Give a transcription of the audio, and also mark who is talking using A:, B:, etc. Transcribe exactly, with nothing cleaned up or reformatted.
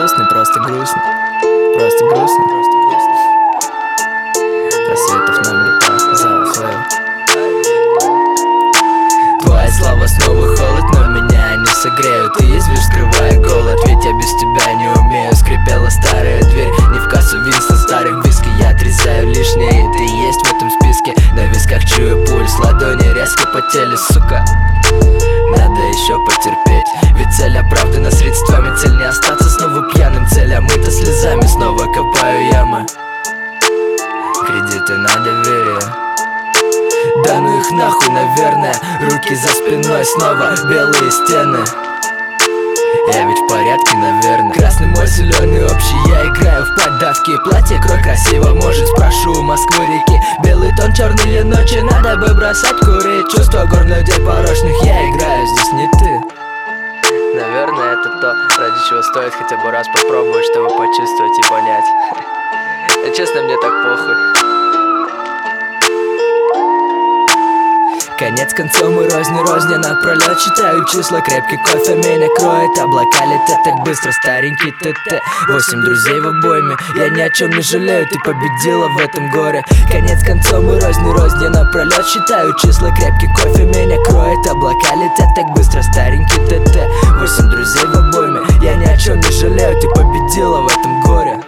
A: грустный, просто грустно. Просто грустно, просто грустно. Рассветов нам не так, зал флэйл. Твои слова снова холод, но меня не согреют. Ты язвишь, скрывая голод, ведь я без тебя не умею. Скрипела старая дверь, не в кассу Винстон, старых виски. Я отрезаю лишнее, и ты есть в этом списке. На висках чую пульс, ладони резко потели, сука. Надо еще потерпеть, ведь цель оправдана средствами. Цель не остаться снова пьяным, цель омыта слезами. Снова копаю ямы, кредиты на доверие. Да ну их нахуй, наверное. Руки за спиной, снова белые стены. Я ведь в порядке, наверное. Красный мой, зеленый общий. Я играю в поддавки. Платье крой красиво, может спрошу у Москвы реки. Белый тон, черные ночи, надо бы бросать курить. Чувство гор людей порочных, я играю, здесь не ты. Наверное, это то, ради чего стоит хотя бы раз попробовать, чтобы почувствовать и понять. Честно, мне так похуй. Конец концом и розни, розни напролет. Читаю числа, крепкий кофе меня кроет. Облака летят так быстро, старенький ТТ. Восемь друзей в обойме, я ни о чем не жалею. Ты победила в этом горе. Конец концом и розни, розни напролет. Читаю числа, крепкий кофе меня кроет. Облака летят так быстро, старенький ТТ. Восемь друзей в обойме, я ни о чем не жалею. Ты победила в этом горе.